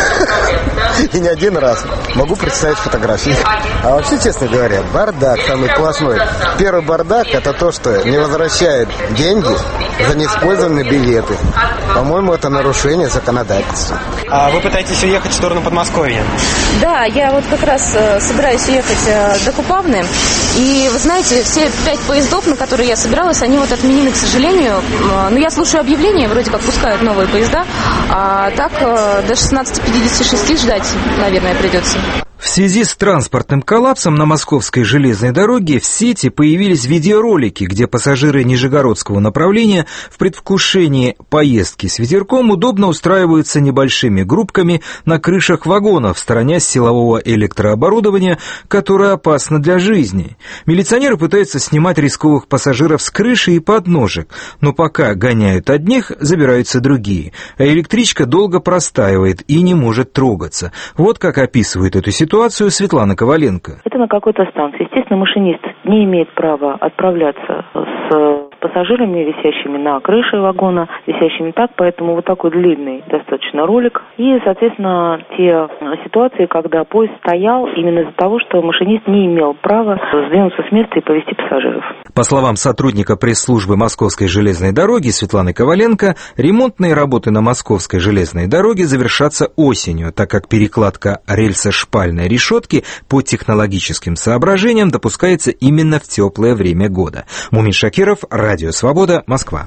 Speaker 24: И не один раз. Могу представить фотографии. А вообще, честно говоря, бардак самый сплошной. Первый бардак — это то, что не возвращают деньги за неиспользованные билеты. По-моему, это нарушение законодательства.
Speaker 22: А вы пытаетесь уехать в сторону Подмосковья?
Speaker 25: Да, я вот как раз собираюсь ехать до Купавны. И вы знаете, все 5 поездов, на которые я собиралась, они вот отменены, к сожалению. Но я слушаю объявления, вроде как пускают новые поезда. А так до 16:56 ждать, наверное, придется.
Speaker 19: В связи с транспортным коллапсом на Московской железной дороге в сети появились видеоролики, где пассажиры нижегородского направления в предвкушении поездки с ветерком удобно устраиваются небольшими группками на крышах вагонов, сторонясь силового электрооборудования, которое опасно для жизни. Милиционеры пытаются снимать рисковых пассажиров с крыши и подножек, но пока гоняют одних, забираются другие, а электричка долго простаивает и не может трогаться. Вот как описывает эту ситуацию Светлана Коваленко.
Speaker 20: Это на какой-то станции. Естественно, машинист не имеет права отправляться с пассажирами, висящими на крыше вагона, висящими так, поэтому вот такой длинный достаточно ролик. И, соответственно, те ситуации, когда поезд стоял именно из-за того, что машинист не имел права сдвинуться с места и повезти пассажиров.
Speaker 19: По словам сотрудника пресс-службы Московской железной дороги Светланы Коваленко, ремонтные работы на Московской железной дороге завершатся осенью, так как перекладка рельсо-шпальной решетки по технологическим соображениям допускается именно в теплое время года. Мумин Шакиров, Радио Свобода, Москва.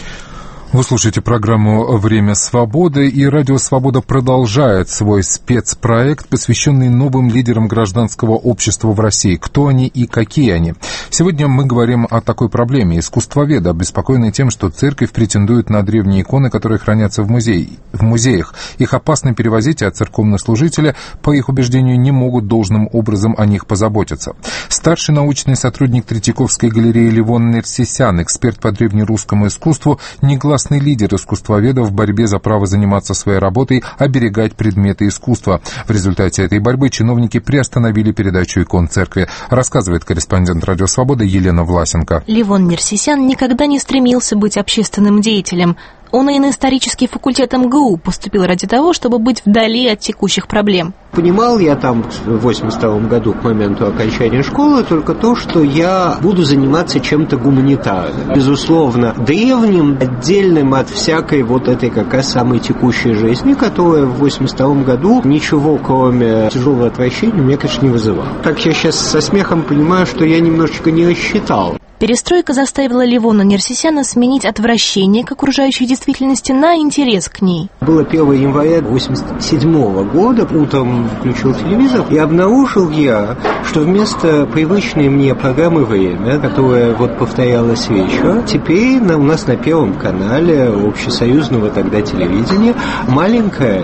Speaker 1: Вы слушаете программу «Время свободы», и Радио Свобода продолжает свой спецпроект, посвященный новым лидерам гражданского общества в России. Кто они и какие они? Сегодня мы говорим о такой проблеме. Искусствоведы обеспокоены тем, что церковь претендует на древние иконы, которые хранятся в музеях. Их опасно перевозить, а церковнослужители, по их убеждению, не могут должным образом о них позаботиться. Старший научный сотрудник Третьяковской галереи Левон Нерсисян, эксперт по древнерусскому искусству, негласный лидер искусствоведов в борьбе за право заниматься своей работой, оберегать предметы искусства. В результате этой борьбы чиновники приостановили передачу икон церкви, рассказывает корреспондент Радио Свобода Елена Власенко.
Speaker 26: Левон Нерсисян никогда не стремился быть общественным деятелем.
Speaker 3: Он и на исторический факультет МГУ поступил ради того, чтобы быть вдали от текущих проблем.
Speaker 4: Понимал я там в 1982 году к моменту окончания школы только то, что я буду заниматься чем-то гуманитарным. Безусловно, древним, отдельным от всякой вот этой как раз самой текущей жизни, которая в 1982 году ничего, кроме тяжелого отвращения, мне, конечно, не вызывала. Так я сейчас со смехом понимаю, что я немножечко не рассчитал.
Speaker 3: Перестройка заставила Левона Нерсисяна сменить отвращение к окружающей действительности на интерес к ней.
Speaker 4: Было 1 января 1987 года, утром включил телевизор, и обнаружил я, что вместо привычной мне программы «Время», которая вот повторялась вечером, теперь у нас на Первом канале общесоюзного тогда телевидения маленькая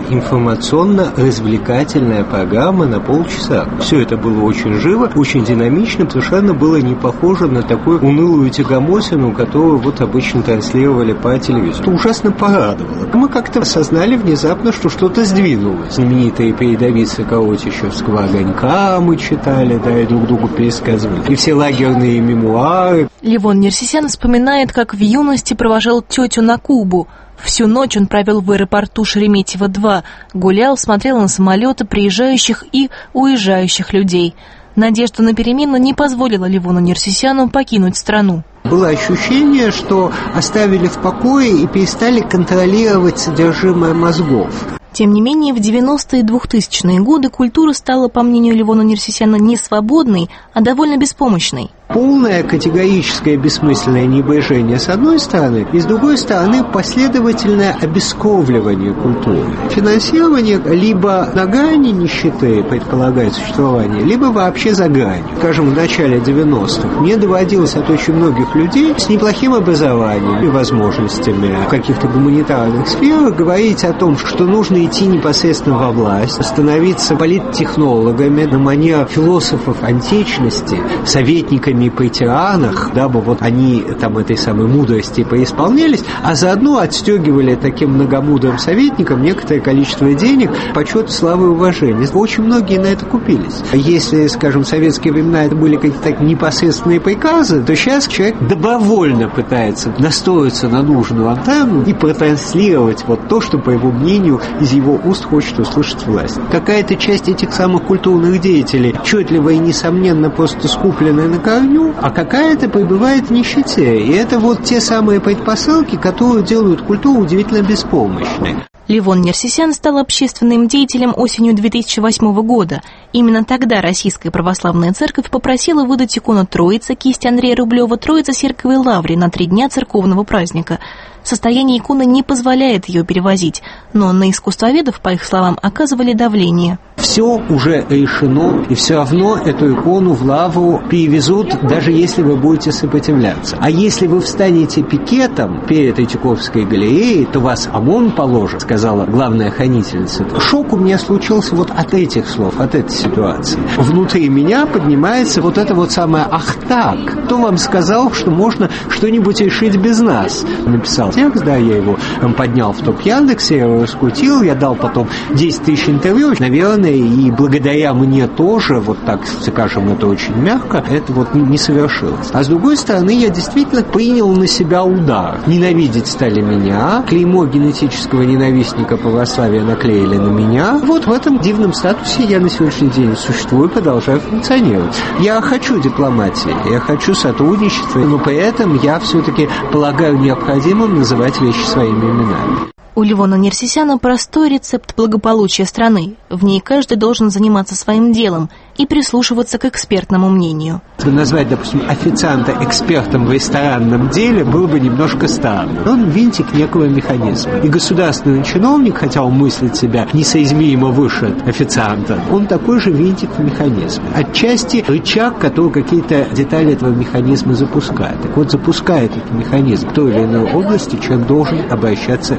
Speaker 4: информационно-развлекательная программа на полчаса. Все это было очень живо, очень динамично, совершенно было не похоже на такую унылую тягомотину, которую вот обычно транслировали по телевизору. Это ужасно порадовало. Мы как-то осознали внезапно, что что-то сдвинулось. Знаменитые передовицы Коротичевского «Огонька» мы читали, да, и друг другу пересказывали. И все лагерные мемуары.
Speaker 3: Левон Нерсисян вспоминает, как в юности провожал тетю на Кубу. Всю ночь он провел в аэропорту Шереметьево-2, гулял, смотрел на самолеты приезжающих и уезжающих людей. Надежда на перемену не позволила Левону Нерсисяну покинуть страну.
Speaker 4: Было ощущение, что оставили в покое и перестали контролировать содержимое мозгов.
Speaker 3: Тем не менее, в 90-е и 2000-е годы культура стала, по мнению Левона Нерсисяна, не свободной, а довольно беспомощной.
Speaker 4: Полное категорическое бессмысленное небрежение с одной стороны, и с другой стороны последовательное обескровливание культуры. Финансирование либо на грани нищеты предполагает существование, либо вообще за гранью. Скажем, в начале 90-х мне доводилось от очень многих людей с неплохим образованием и возможностями в каких-то гуманитарных сферах говорить о том, что нужно идти непосредственно во власть, становиться политтехнологами на манер философов античности, советниками при тиранах, дабы вот они там этой самой мудрости поисполнялись, а заодно отстегивали таким многомудрым советникам некоторое количество денег, почет, славы и уважения. Очень многие на это купились. Если, скажем, в советские времена это были какие-то так непосредственные приказы, то сейчас человек добровольно пытается настроиться на нужную антенну и протранслировать вот то, что, по его мнению, из его уст хочет услышать власть. Какая-то часть этих самых культурных деятелей отчетливо и несомненно просто скупленная на корню, а какая-то пребывает в нищете. И это вот те самые предпосылки, которые делают культуру удивительно беспомощной.
Speaker 3: Левон Нерсисян стал общественным деятелем осенью 2008 года. Именно тогда Российская Православная Церковь попросила выдать икону Троицы кисти Андрея Рублева Троице-Сирковой Лавре на 3 дня церковного праздника. Состояние иконы не позволяет ее перевозить, но на искусствоведов, по их словам, оказывали давление.
Speaker 4: Все уже решено, и все равно эту икону в Лавру перевезут, даже если вы будете сопротивляться. А если вы встанете пикетом перед Третьяковской галереей, то вас ОМОН положит, сказала главная хранительница. Шок у меня случился вот от этих слов, от этой ситуации. Внутри меня поднимается вот это вот самое «ах так». Кто вам сказал, что можно что-нибудь решить без нас? Написал текст, да, я его поднял в топ Яндексе, я его раскрутил, я дал потом 10 тысяч интервью. Наверное, и благодаря мне тоже, вот так скажем, это очень мягко, это вот не совершилось. А с другой стороны, я действительно принял на себя удар. Ненавидеть стали меня, клеймо генетического ненавистника православия наклеили на меня. Вот в этом дивном статусе я на сегодняшний день существую и продолжаю функционировать. Я хочу дипломатии, я хочу сотрудничества, но при этом я все-таки полагаю необходимым называть вещи своими именами.
Speaker 3: У Левона Нерсисяна простой рецепт благополучия страны. В ней каждый должен заниматься своим делом и прислушиваться к экспертному мнению.
Speaker 4: Назвать, допустим, официанта экспертом в ресторанном деле было бы немножко странно. Он винтик некого механизма. И государственный чиновник, хотя он мыслит себя несоизмеримо выше официанта, он такой же винтик в механизме. Отчасти рычаг, который какие-то детали этого механизма запускает. Так вот, запускает этот механизм в той или иной области, человек должен обращаться к эксперту.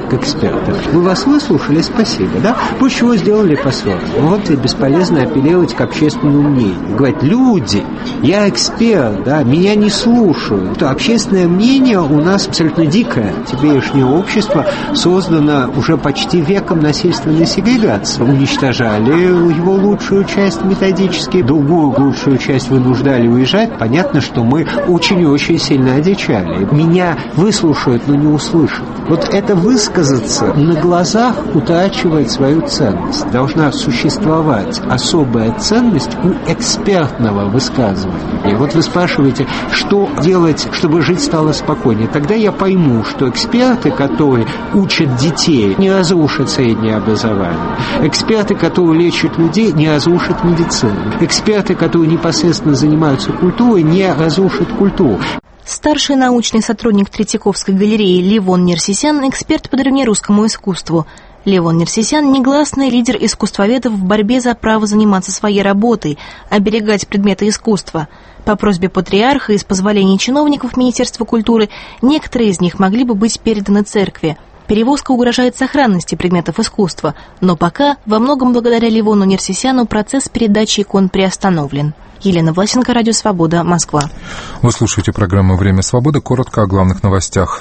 Speaker 4: эксперты. Мы вас выслушали, спасибо, да? Вы чего сделали по-своему? Вот и бесполезно апеллировать к общественному мнению. Говорить, люди, я эксперт, да, меня не слушают. Общественное мнение у нас абсолютно дикое. Теперешнее общество создано уже почти веком насильственной сегрегации. Уничтожали его лучшую часть методически, другую лучшую часть вынуждали уезжать. Понятно, что мы очень и очень сильно одичали. Меня выслушают, но не услышат. Вот это высказаться на глазах утрачивает свою ценность. Должна существовать особая ценность у экспертного высказывания. И вот вы спрашиваете, что делать, чтобы жить стало спокойнее. Тогда я пойму, что эксперты, которые учат детей, не разрушат среднее образование. Эксперты, которые лечат людей, не разрушат медицину. Эксперты, которые непосредственно занимаются культурой, не разрушат культуру.
Speaker 3: Старший научный сотрудник Третьяковской галереи Левон Нерсисян – эксперт по древнерусскому искусству. Левон Нерсисян – негласный лидер искусствоведов в борьбе за право заниматься своей работой, оберегать предметы искусства. По просьбе патриарха и с позволения чиновников Министерства культуры некоторые из них могли бы быть переданы церкви. Перевозка угрожает сохранности предметов искусства, но пока, во многом благодаря Левону Нерсисяну, процесс передачи икон приостановлен. Елена Власенко, Радио Свобода, Москва.
Speaker 1: Вы слушаете программу «Время свободы». Коротко о главных новостях.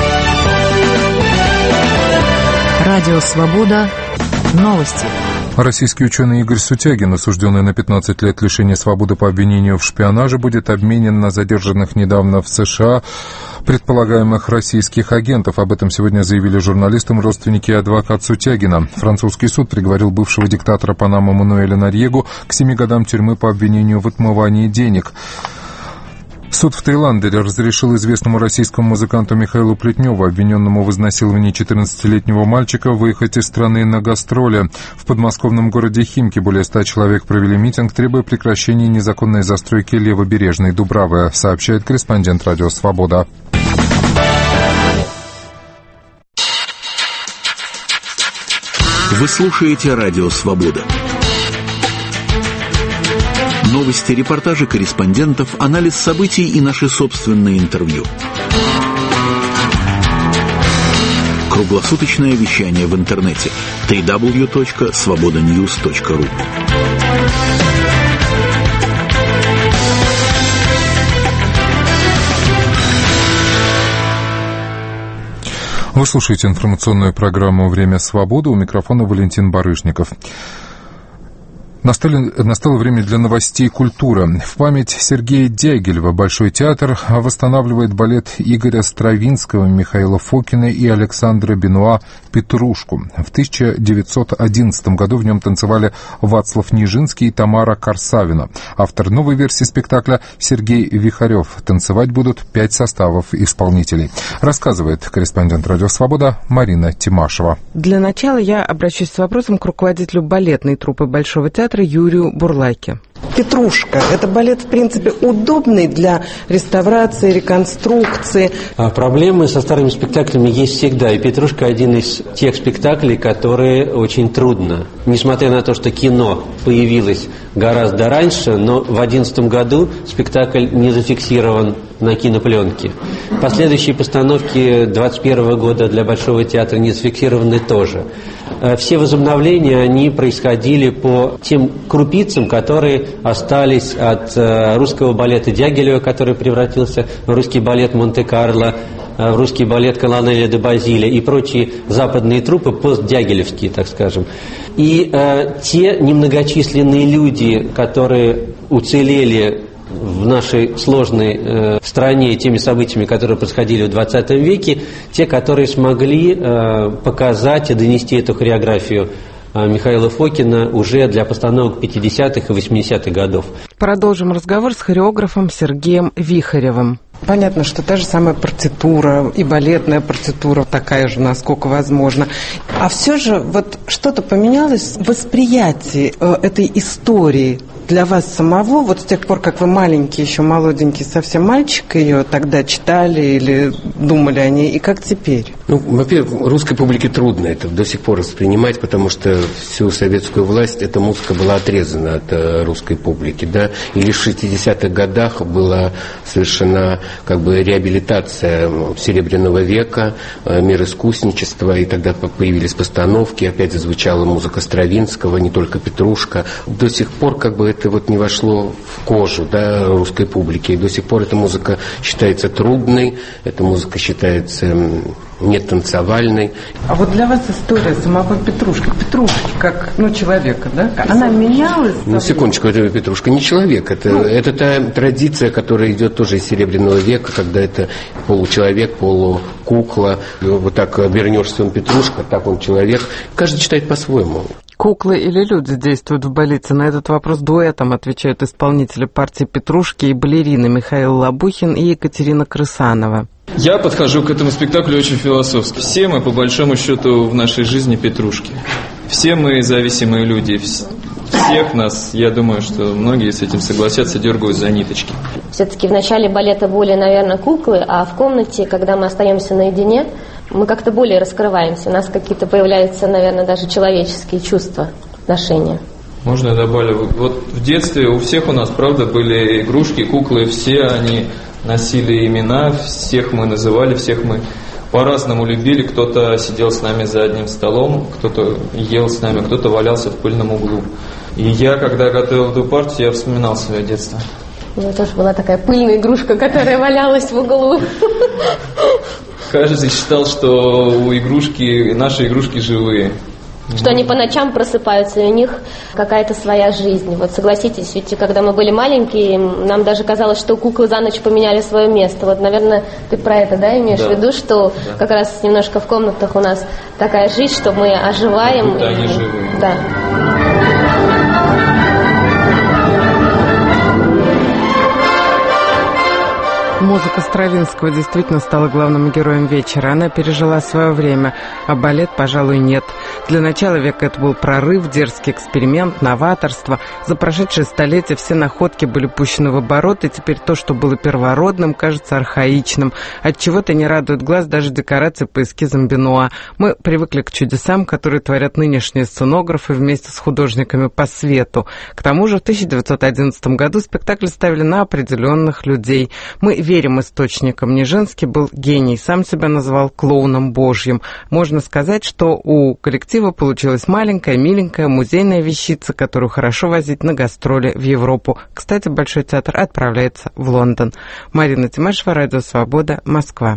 Speaker 10: Радио Свобода. Новости.
Speaker 1: Российский ученый Игорь Сутягин, осужденный на 15 лет лишения свободы по обвинению в шпионаже, будет обменен на задержанных недавно в США предполагаемых российских агентов. Об этом сегодня заявили журналистам родственники и адвокат Сутягина. Французский суд приговорил бывшего диктатора Панамы Мануэля Норьегу к 7 годам тюрьмы по обвинению в отмывании денег. Суд в Таиланде разрешил известному российскому музыканту Михаилу Плетневу, обвиненному в изнасиловании 14-летнего мальчика, выехать из страны на гастроли. В подмосковном городе Химки более 100 человек провели митинг, требуя прекращения незаконной застройки левобережной Дубравы, сообщает корреспондент «Радио Свобода».
Speaker 5: Вы слушаете «Радио Свобода». Новости, репортажи корреспондентов, анализ событий и наши собственные интервью. Круглосуточное вещание в интернете www.svobodanews.ru.
Speaker 1: Вы слушаете информационную программу «Время свободы». У микрофона Валентин Барышников. Настало время для новостей культуры. В память Сергея Дягилева Большой театр восстанавливает балет Игоря Стравинского, Михаила Фокина и Александра Бенуа «Петрушку». В 1911 году в нем танцевали Вацлав Нижинский и Тамара Корсавина. Автор новой версии спектакля Сергей Вихарев. Танцевать будут 5 составов исполнителей. Рассказывает корреспондент «Радио Свобода» Марина Тимашева.
Speaker 6: Для начала я обращусь с вопросом к руководителю балетной труппы Большого театра Юрию Бурлаке.
Speaker 7: «Петрушка» — это балет, в принципе, удобный для реставрации, реконструкции.
Speaker 8: Проблемы со старыми спектаклями есть всегда, и «Петрушка» — один из тех спектаклей, которые очень трудно. Несмотря на то, что кино появилось гораздо раньше, но в 2011 году спектакль не зафиксирован на кинопленке. Последующие постановки 2021 года для Большого театра не зафиксированы тоже. Все возобновления, они происходили по тем крупицам, которые остались от русского балета Дягилева, который превратился в русский балет Монте-Карло, в русский балет Колонеля де Базиля и прочие западные труппы, постдягилевские, так скажем. И те немногочисленные люди, которые уцелели в нашей сложной стране теми событиями, которые происходили в 20 веке, те, которые смогли показать и донести эту хореографию Михаила Фокина уже для постановок 50-х и 80-х годов.
Speaker 6: Продолжим разговор с хореографом Сергеем Вихаревым.
Speaker 7: Понятно, что та же самая партитура и балетная партитура такая же, насколько возможно. А все же вот что-то поменялось в восприятии этой истории для вас самого, вот с тех пор, как вы маленький, еще молоденький, совсем мальчик, ее тогда читали или думали о ней, и как теперь?
Speaker 2: Ну, во-первых, русской публике трудно это до сих пор воспринимать, потому что всю советскую власть эта музыка была отрезана от русской публики, да, и лишь в 60-х годах была совершена как бы реабилитация Серебряного века, мир искусничества, и тогда появились постановки, опять зазвучала музыка Стравинского, не только Петрушка. До сих пор как бы это вот не вошло в кожу, да, русской публики, и до сих пор эта музыка считается трудной, эта музыка считается не танцевальной.
Speaker 7: А вот для вас история самого Петрушки, как, человека, да? Она менялась?
Speaker 2: Ну, секундочку, это Петрушка не человек, это та традиция, которая идет тоже из Серебряного века, когда это получеловек, полукукла, вот так вернешь своем Петрушка, так он человек. Каждый читает по-своему.
Speaker 6: Куклы или люди действуют в балете? На этот вопрос дуэтом отвечают исполнители партии «Петрушки» и балерины Михаил Лабухин и Екатерина Крысанова.
Speaker 9: Я подхожу к этому спектаклю очень философски. Все мы, по большому счету, в нашей жизни петрушки. Все мы зависимые люди. Всех нас, я думаю, что многие с этим согласятся, дергают за ниточки.
Speaker 12: Все-таки в начале балета более, наверное, куклы, а в комнате, когда мы остаемся наедине, мы как-то более раскрываемся. У нас какие-то появляются, наверное, даже человеческие чувства, отношения.
Speaker 9: Можно я добавлю? Вот в детстве у всех у нас, правда, были игрушки, куклы, все они носили имена, всех мы называли, всех мы по-разному любили. Кто-то сидел с нами за одним столом, кто-то ел с нами, кто-то валялся в пыльном углу. И я, когда готовил эту партию, я вспоминал свое детство.
Speaker 12: У меня тоже была такая пыльная игрушка, которая валялась в углу.
Speaker 9: Каждый считал, что наши игрушки живые.
Speaker 12: Что они по ночам просыпаются, и у них какая-то своя жизнь. Вот согласитесь, ведь когда мы были маленькие, нам даже казалось, что куклы за ночь поменяли свое место. Вот, наверное, ты про это, да, имеешь в виду, что как раз немножко в комнатах у нас такая жизнь, что мы оживаем.
Speaker 9: Как будто они живые.
Speaker 12: Да.
Speaker 6: Музыка Стравинского действительно стала главным героем вечера. Она пережила свое время, а балет, пожалуй, нет. Для начала века это был прорыв, дерзкий эксперимент, новаторство. За прошедшие столетия все находки были пущены в оборот, и теперь то, что было первородным, кажется архаичным. Отчего-то не радует глаз даже декорации по эскизам Бенуа. Мы привыкли к чудесам, которые творят нынешние сценографы вместе с художниками по свету. К тому же в 1911 году спектакль ставили на определенных людей. Мы верим источникам. Нижинский был гений, сам себя назвал клоуном божьим. Можно сказать, что у коллектива получилась маленькая, миленькая музейная вещица, которую хорошо возить на гастроли в Европу. Кстати, Большой театр отправляется в Лондон. Марина Тимашева, Радио Свобода, Москва.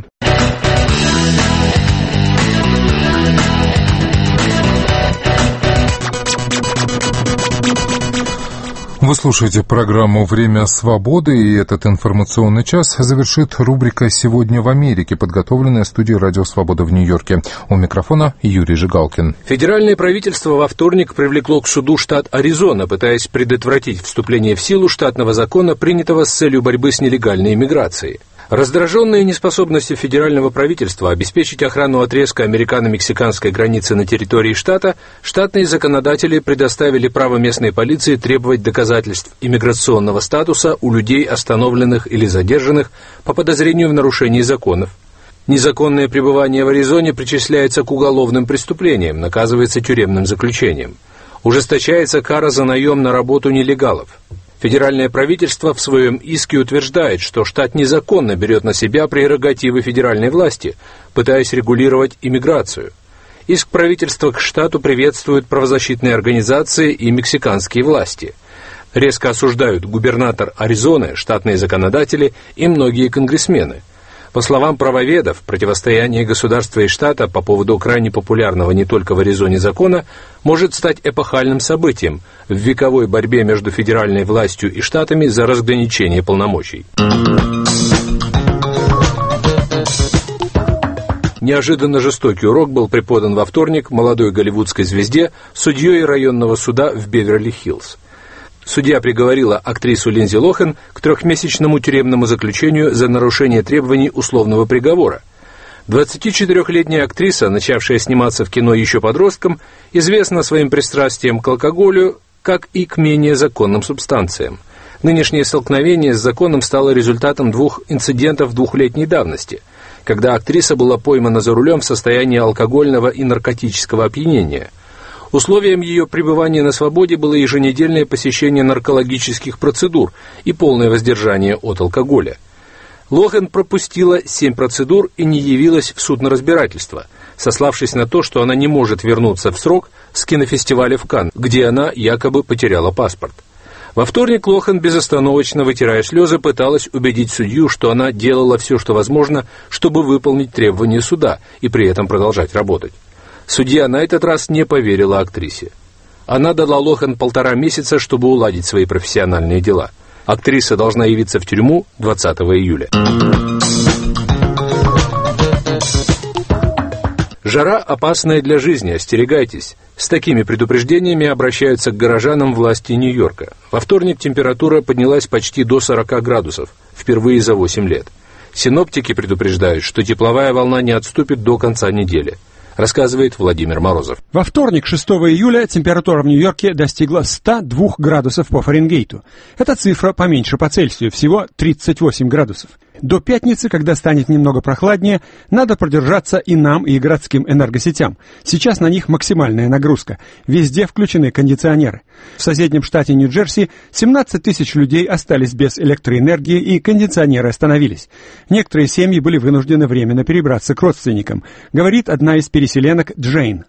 Speaker 1: Вы слушаете программу «Время свободы», и этот информационный час завершит рубрика «Сегодня в Америке», подготовленная студией «Радио Свобода» в Нью-Йорке. У микрофона Юрий Жигалкин.
Speaker 13: Федеральное правительство во вторник привлекло к суду штат Аризона, пытаясь предотвратить вступление в силу штатного закона, принятого с целью борьбы с нелегальной иммиграцией. Раздраженные неспособностью федерального правительства обеспечить охрану отрезка американо-мексиканской границы на территории штата, штатные законодатели предоставили право местной полиции требовать доказательств иммиграционного статуса у людей, остановленных или задержанных по подозрению в нарушении законов. Незаконное пребывание в Аризоне причисляется к уголовным преступлениям, наказывается тюремным заключением. Ужесточается кара за наем на работу нелегалов. Федеральное правительство в своем иске утверждает, что штат незаконно берет на себя прерогативы федеральной власти, пытаясь регулировать иммиграцию. Иск правительства к штату приветствуют правозащитные организации и мексиканские власти. Резко осуждают губернатор Аризоны, штатные законодатели и многие конгрессмены. По словам правоведов, противостояние государства и штата по поводу крайне популярного не только в Аризоне закона может стать эпохальным событием в вековой борьбе между федеральной властью и штатами за разграничение полномочий. Неожиданно жестокий урок был преподан во вторник молодой голливудской звезде судьей районного суда в Беверли-Хиллз. Судья приговорила актрису Линдси Лохан к 3-месячному тюремному заключению за нарушение требований условного приговора. 24-летняя актриса, начавшая сниматься в кино еще подростком, известна своим пристрастием к алкоголю, как и к менее законным субстанциям. Нынешнее столкновение с законом стало результатом 2 инцидентов 2-летней давности, когда актриса была поймана за рулем в состоянии алкогольного и наркотического опьянения. Условием ее пребывания на свободе было еженедельное посещение наркологических процедур и полное воздержание от алкоголя. Лохан пропустила 7 процедур и не явилась в суд на разбирательство, сославшись на то, что она не может вернуться в срок с кинофестиваля в Канн, где она якобы потеряла паспорт. Во вторник Лохан, безостановочно вытирая слезы, пыталась убедить судью, что она делала все, что возможно, чтобы выполнить требования суда и при этом продолжать работать. Судья на этот раз не поверила актрисе. Она дала Лохан 1,5 месяца, чтобы уладить свои профессиональные дела. Актриса должна явиться в тюрьму 20 июля. Жара опасная для жизни, остерегайтесь. С такими предупреждениями обращаются к горожанам власти Нью-Йорка. Во вторник температура поднялась почти до 40 градусов, впервые за 8 лет. Синоптики предупреждают, что тепловая волна не отступит до конца недели, рассказывает Владимир Морозов.
Speaker 11: Во вторник, 6 июля, температура в Нью-Йорке достигла 102 градусов по Фаренгейту. Эта цифра поменьше по Цельсию, всего 38 градусов. До пятницы, когда станет немного прохладнее, надо продержаться и нам, и городским энергосетям. Сейчас на них максимальная нагрузка. Везде включены кондиционеры. В соседнем штате Нью-Джерси 17 тысяч людей остались без электроэнергии, и кондиционеры остановились. Некоторые семьи были вынуждены временно перебраться к родственникам, говорит одна из переселенок Джейн.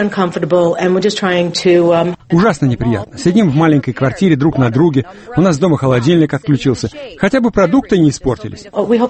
Speaker 11: Ужасно неприятно. Сидим в маленькой квартире друг на друге, у нас дома холодильник отключился. Хотя бы продукты не испортились.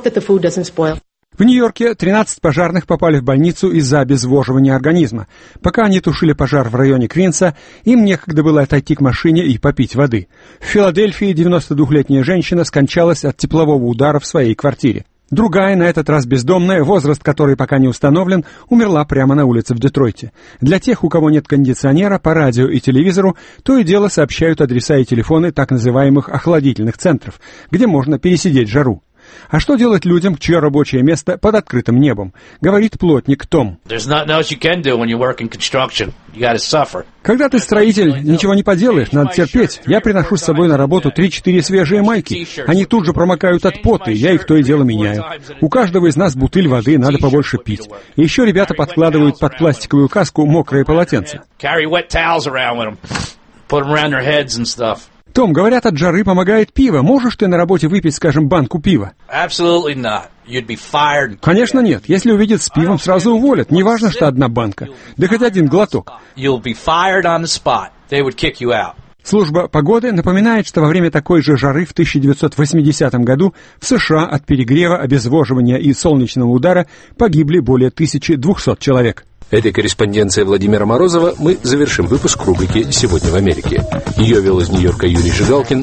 Speaker 11: В Нью-Йорке 13 пожарных попали в больницу из-за обезвоживания организма. Пока они тушили пожар в районе Квинса, им некогда было отойти к машине и попить воды. В Филадельфии 92-летняя женщина скончалась от теплового удара в своей квартире. Другая, на этот раз бездомная, возраст которой пока не установлен, умерла прямо на улице в Детройте. Для тех, у кого нет кондиционера, по радио и телевизору, то и дело сообщают адреса и телефоны так называемых охладительных центров, где можно пересидеть жару. А что делать людям, чье рабочее место под открытым небом? Говорит плотник Том. Когда ты строитель, ничего не поделаешь, надо терпеть. Я приношу с собой на работу 3-4 свежие майки. Они тут же промокают от пота, и я их то и дело меняю. У каждого из нас бутыль воды, надо побольше пить. И еще ребята подкладывают под пластиковую каску мокрые полотенца. Том, говорят, от жары помогает пиво. Можешь ты на работе выпить, скажем, банку пива? Конечно, нет. Если увидят с пивом, сразу уволят. Неважно, что одна банка. Да хоть один глоток. Служба погоды напоминает, что во время такой же жары в 1980 году в США от перегрева, обезвоживания и солнечного удара погибли более 1200 человек.
Speaker 13: Этой корреспонденцией Владимира Морозова мы завершим выпуск рубрики «Сегодня в Америке». Ее вел из Нью-Йорка Юрий Жигалкин.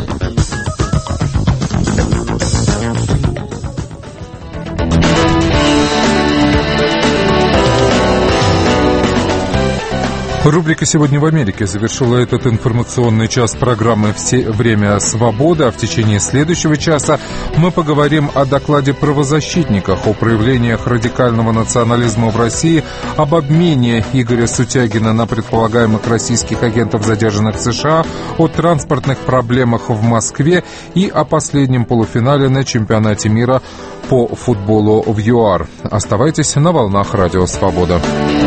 Speaker 1: Рубрика «Сегодня в Америке» завершила этот информационный час программы «Все время свободы», а в течение следующего часа мы поговорим о докладе правозащитников, о проявлениях радикального национализма в России, об обмене Игоря Сутягина на предполагаемых российских агентов, задержанных в США, о транспортных проблемах в Москве и о последнем полуфинале на чемпионате мира по футболу в ЮАР. Оставайтесь на волнах Радио Свобода.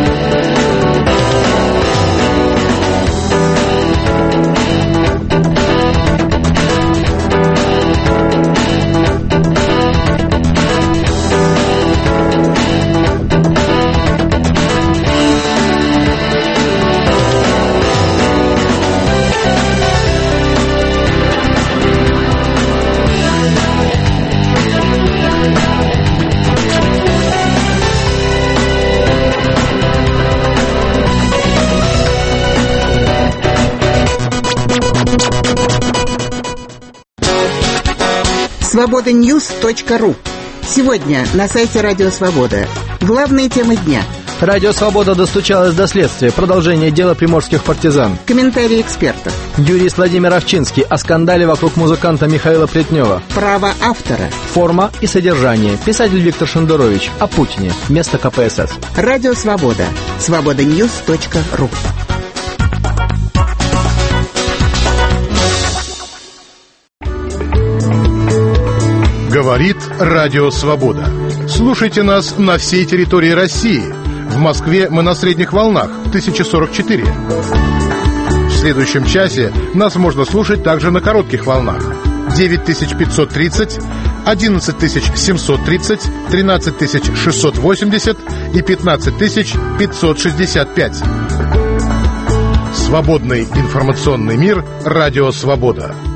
Speaker 14: Свободаньюз.ру. Сегодня на сайте Радио Свобода. Главные темы дня.
Speaker 15: Радио Свобода достучалась до следствия. Продолжение дела приморских партизан.
Speaker 14: Комментарии экспертов.
Speaker 15: Юрист Владимир Овчинский о скандале вокруг музыканта Михаила Плетнева.
Speaker 14: Право автора.
Speaker 15: Форма и содержание. Писатель Виктор Шендерович о Путине. Место КПСС.
Speaker 14: Радио Свобода. Свободаньюз.ру.
Speaker 16: Говорит Радио Свобода. Слушайте нас на всей территории России. В Москве мы на средних волнах 1044. В следующем часе нас можно слушать также на коротких волнах 9530, 11730, 13680 и 15565. Свободный информационный мир. Радио Свобода.